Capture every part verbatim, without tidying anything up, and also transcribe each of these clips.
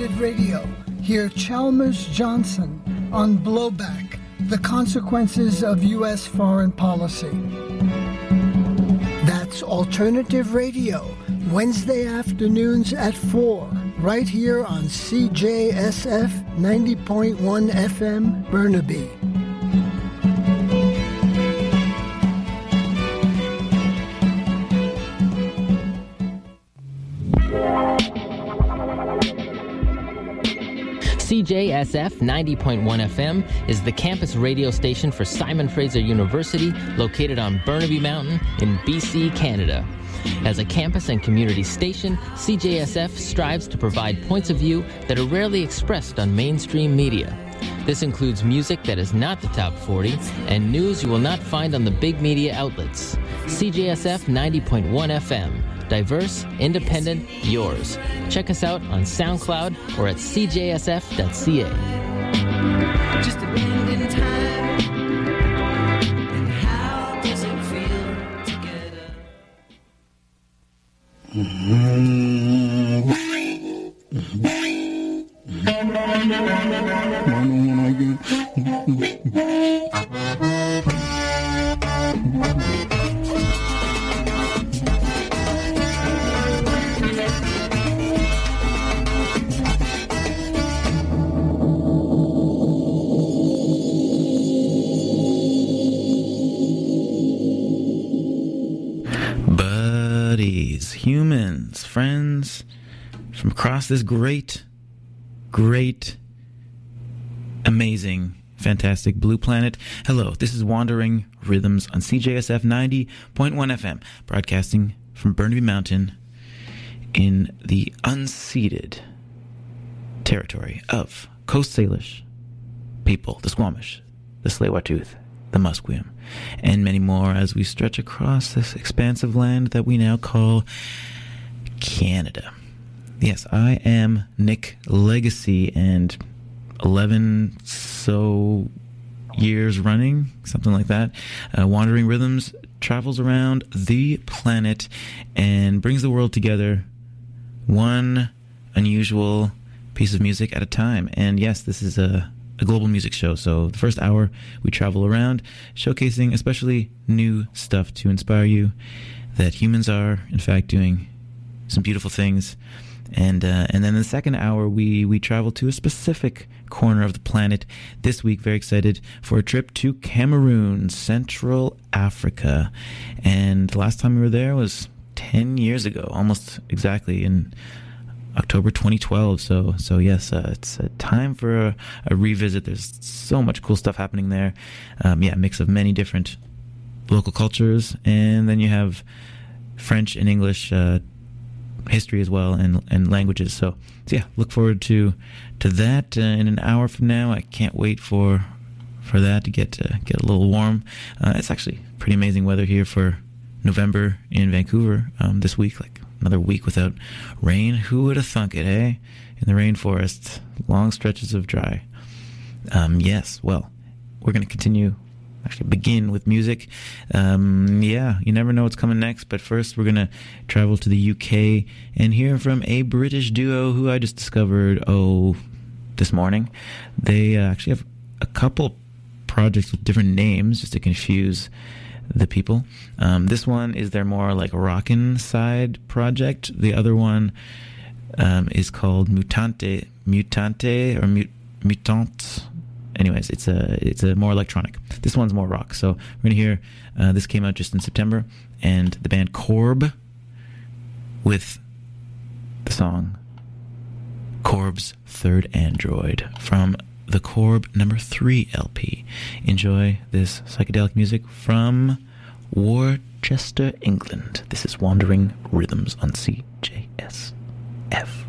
Alternative Radio. Hear Chalmers Johnson on Blowback, the Consequences of U S Foreign Policy. That's Alternative Radio, Wednesday afternoons at four, right here on C J S F ninety point one F M, Burnaby. C J S F ninety point one F M is the campus radio station for Simon Fraser University, located on Burnaby Mountain in B C, Canada. As a campus and community station, C J S F strives to provide points of view that are rarely expressed on mainstream media. This includes music that is not the top forty and news you will not find on the big media outlets. C J S F ninety point one F M. Diverse, independent, yours. Check us out on SoundCloud or at c j s f dot c a. Just a minute in time. And how does it feel together? Buddies, humans, friends from across this great, great, amazing, fantastic blue planet. Hello, this is Wandering Rhythms on C J S F ninety point one F M, broadcasting from Burnaby Mountain in the unceded territory of Coast Salish people, the Squamish, the Tsleil-Waututh, the Musqueam, and many more as we stretch across this expansive land that we now call Canada. Yes, I am Nick Legacy, and eleven so years running, something like that, uh, Wandering Rhythms travels around the planet and brings the world together one unusual piece of music at a time. And yes, this is a a global music show. So the first hour we travel around showcasing especially new stuff to inspire you that humans are in fact doing some beautiful things. And uh, and then in the second hour we we travel to a specific corner of the planet. This week, very excited for a trip to Cameroon, Central Africa. And the last time we were there was ten years ago, almost exactly, in October twenty twelve. So, so yes, uh, it's a time for a, a revisit. There's so much cool stuff happening there. Um, yeah, a mix of many different local cultures, and then you have French and English uh, history as well, and and languages. So, so yeah, look forward to to that uh, in an hour from now. I can't wait for for that to get uh, get a little warm. Uh, it's actually pretty amazing weather here for November in Vancouver um, this week. Like, another week without rain. Who would have thunk it, eh? In the rainforest, long stretches of dry. Um, yes, well, we're going to continue, actually begin with music. Um, yeah, you never know what's coming next, but first we're going to travel to the U K and hear from a British duo who I just discovered, oh, this morning. They uh, actually have a couple projects with different names just to confuse the people. Um, this one is their more like rockin' side project. The other one um, is called Mutante, Mutante or Mut, Mutant. Anyways, it's a it's a more electronic. This one's more rock. So we're gonna hear. Uh, this came out just in September, and the band Corb with the song Corb's Third Android from the Corb number three L P. Enjoy this psychedelic music from Worcester, England. This is Wandering Rhythms on C J S F.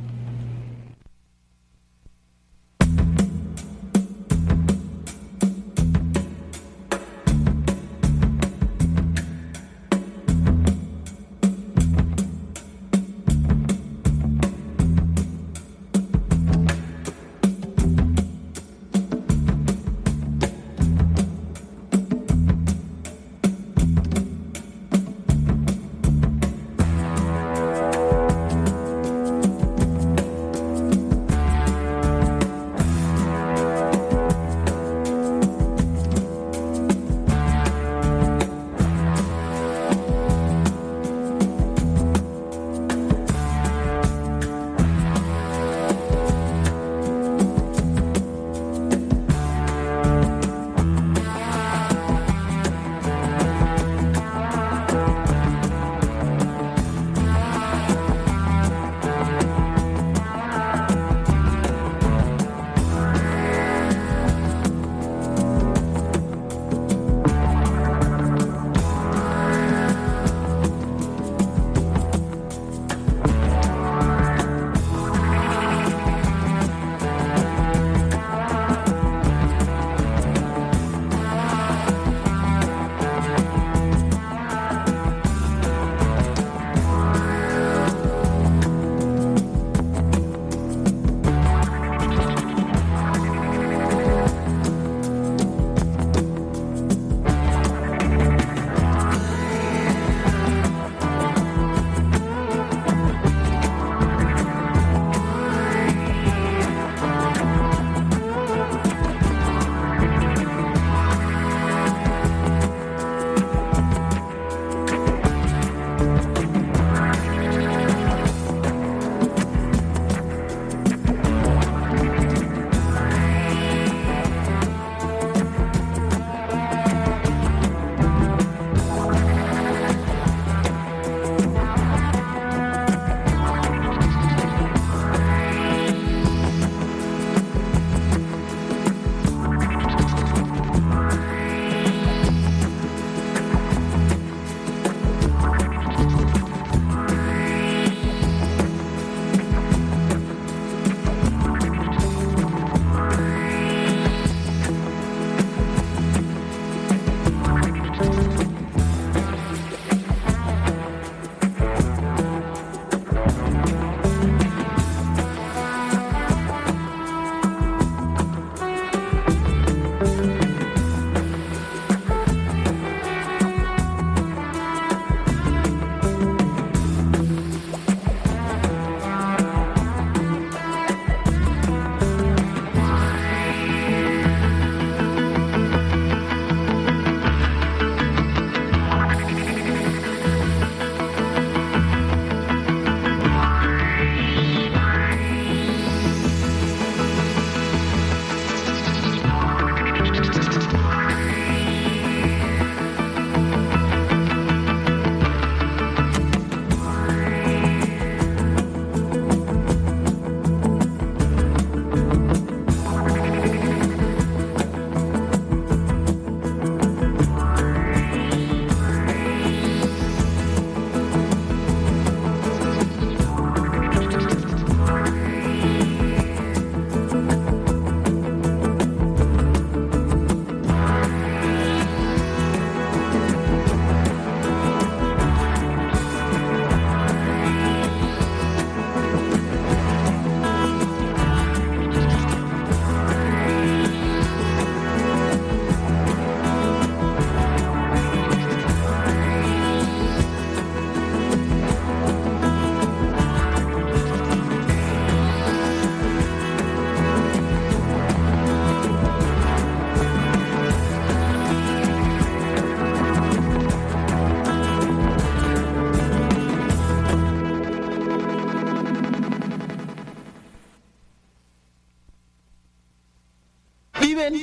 Viven.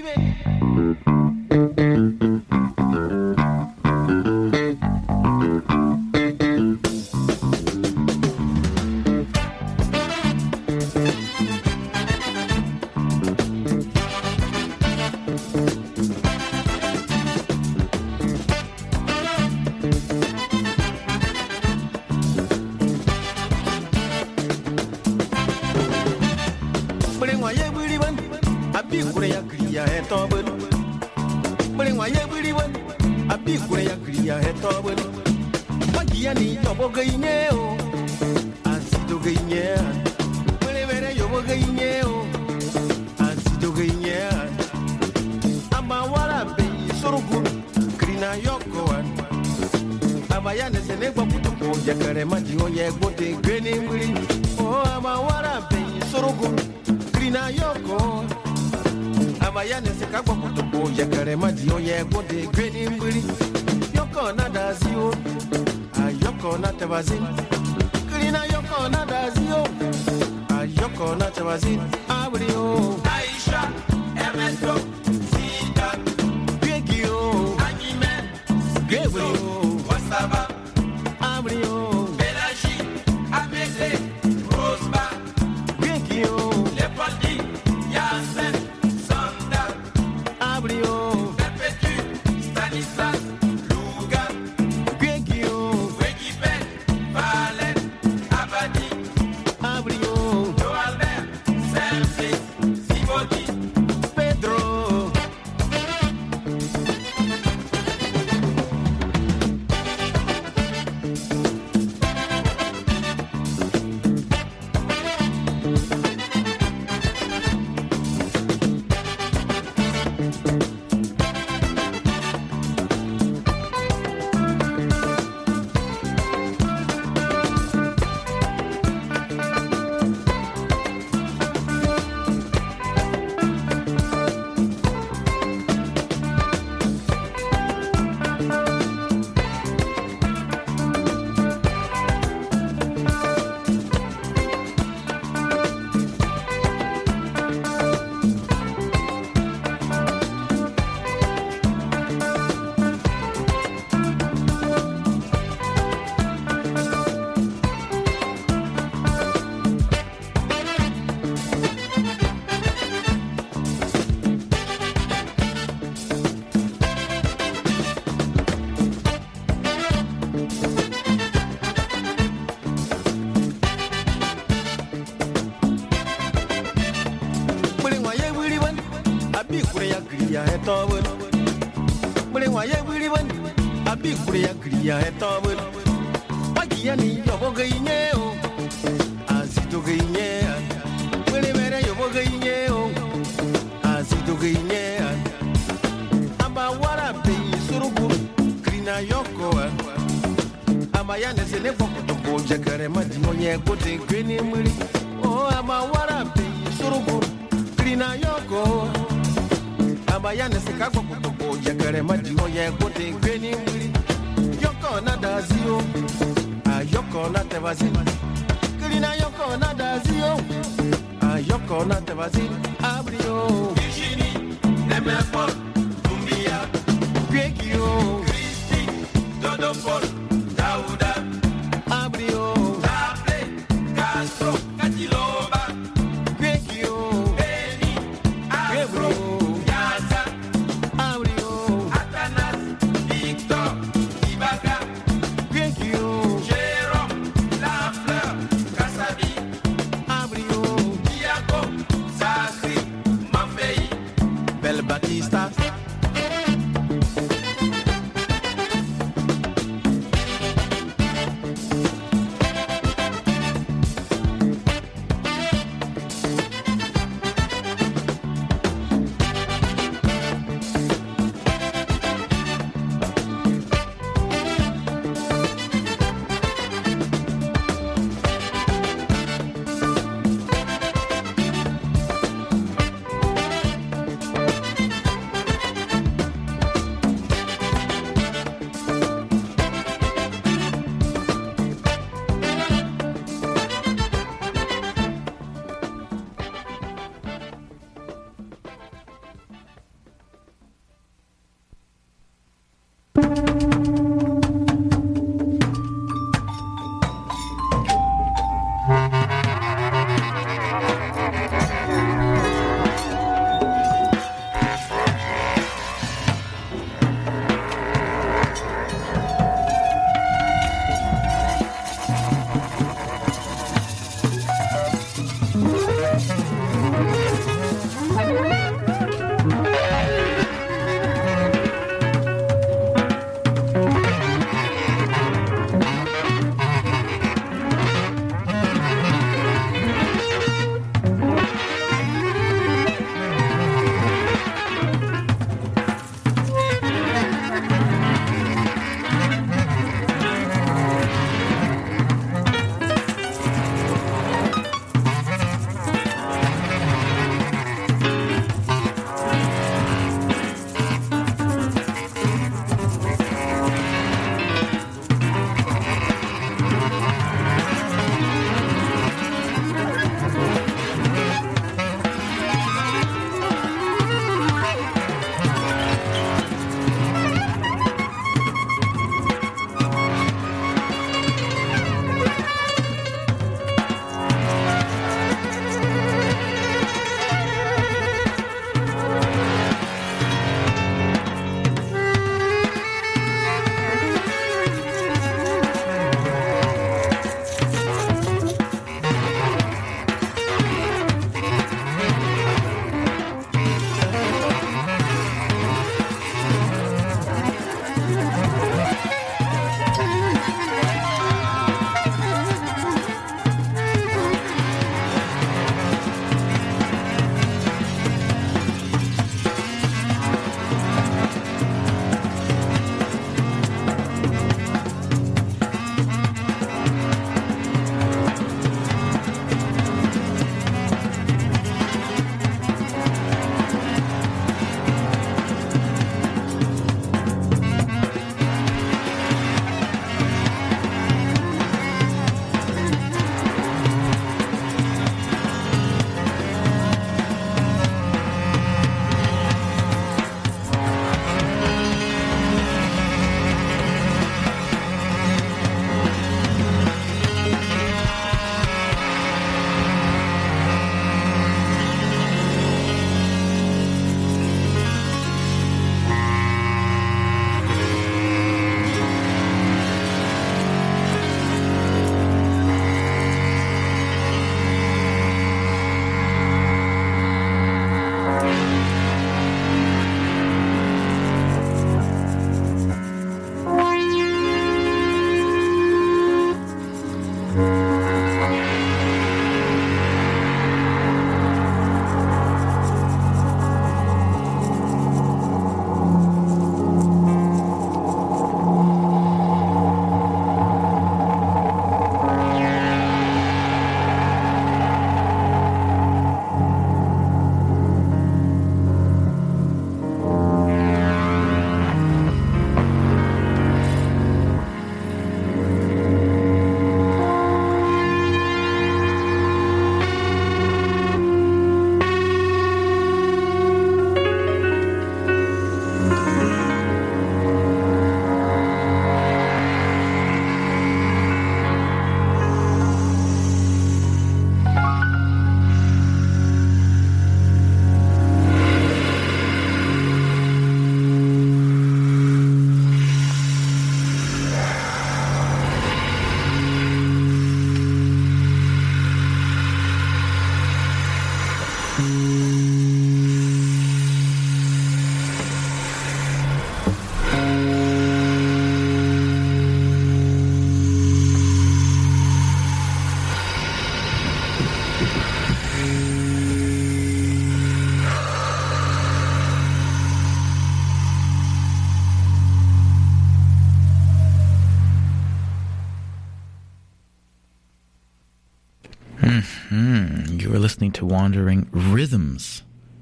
Mm-hmm. You are listening to Wandering Rhythms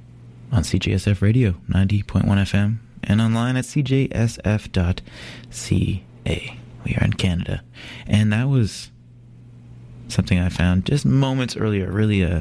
on C J S F Radio, ninety point one F M, and online at c j s f dot c a. We are in Canada. And that was something I found just moments earlier. Really, uh,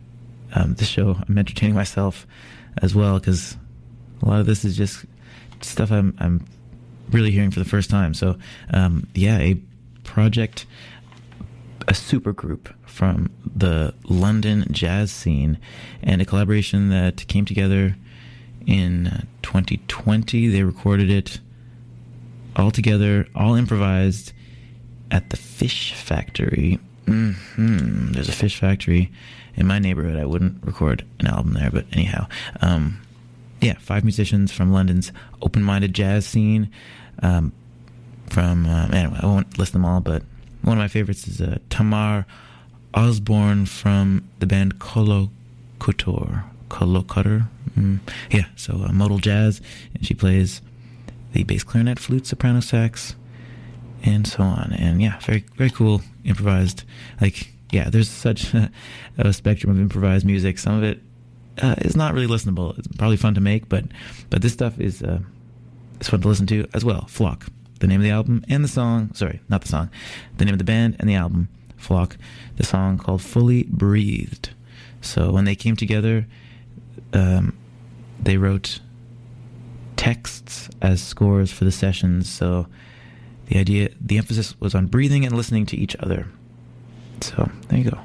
um, this show, I'm entertaining myself as well, because a lot of this is just stuff I'm, I'm really hearing for the first time. So, um, yeah, a project, a super group from the London jazz scene, and a collaboration that came together in twenty twenty. They recorded it all together, all improvised at the Fish Factory. Mm-hmm. There's a Fish Factory in my neighborhood. I wouldn't record an album there, but anyhow. Um, yeah, five musicians from London's open-minded jazz scene. Um, from, uh, anyway, I won't list them all, but one of my favorites is uh, Tamar Osborne from the band Colo Couture. Colo Cutter? Mm. Yeah, so uh, modal jazz, and she plays the bass clarinet, flute, soprano sax, and so on. And yeah, very, very cool, improvised. Like, yeah, there's such a, a spectrum of improvised music. Some of it uh, is not really listenable. It's probably fun to make, but but this stuff is uh, it's fun to listen to as well. Flock, the name of the album and the song. Sorry, not the song. The name of the band and the album. Flock, the song called Fully Breathed. So when they came together, um, they wrote texts as scores for the sessions. So the idea, the emphasis was on breathing and listening to each other. So there you go.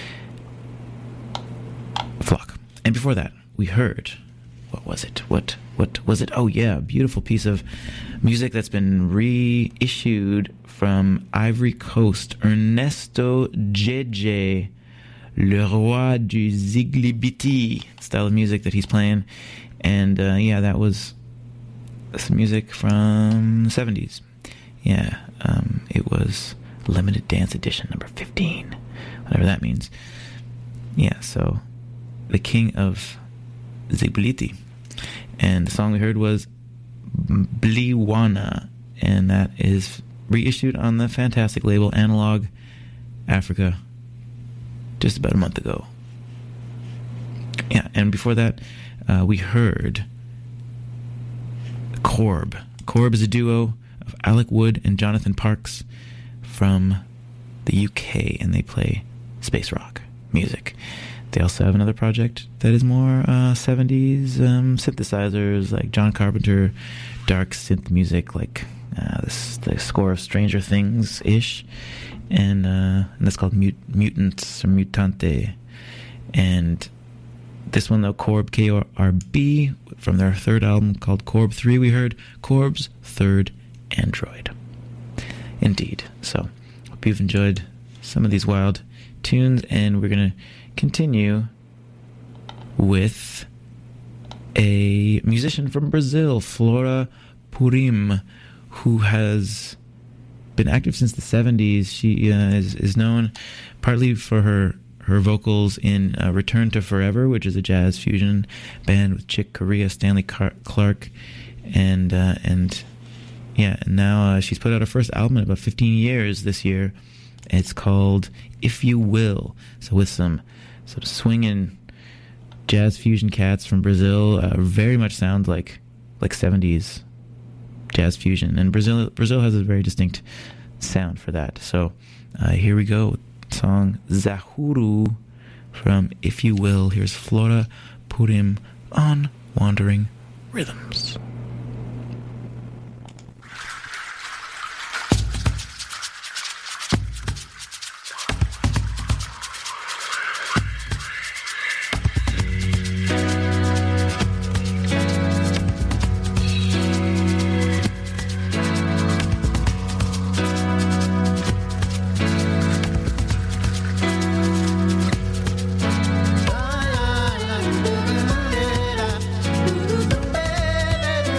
Flock. And before that, we heard, what was it? What what was it? Oh yeah, a beautiful piece of music that's been reissued from Ivory Coast. Ernesto Djedje, Le Roi du Ziglibiti style of music that he's playing. And uh, yeah, that was some music from the seventies. Yeah, um, it was Limited Dance Edition number fifteen, whatever that means. Yeah, so the king of Ziglibiti. And the song we heard was Bliwana, and that is reissued on the fantastic label Analog Africa just about a month ago. Yeah, and before that, uh, we heard Korb. Korb is a duo of Alec Wood and Jonathan Parks from the U K, and they play space rock music. They also have another project that is more uh, seventies um, synthesizers, like John Carpenter, dark synth music, like uh, this, the score of Stranger Things-ish, and, uh, and that's called Mut- Mutants or Mutante. And this one, though, Korb, K O R B, from their third album called Korb three, we heard Korb's Third Android. Indeed. So, hope you've enjoyed some of these wild tunes, and we're going to continue with a musician from Brazil, Flora Purim, who has been active since the seventies. She uh, is, is known partly for her her vocals in uh, Return to Forever, which is a jazz fusion band with Chick Corea, Stanley Car- Clark, and uh, and yeah, and now uh, she's put out her first album in about fifteen years this year. It's called If You Will. So with some some swinging jazz fusion cats from Brazil, uh, very much sounds like like seventies jazz fusion, and Brazil Brazil has a very distinct sound for that. So uh, here we go. Song Zahuru from If You Will. Here's Flora Purim on Wandering Rhythms. La la la,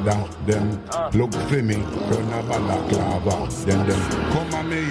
mother, them look for me, turn a balaclava. Then them come on me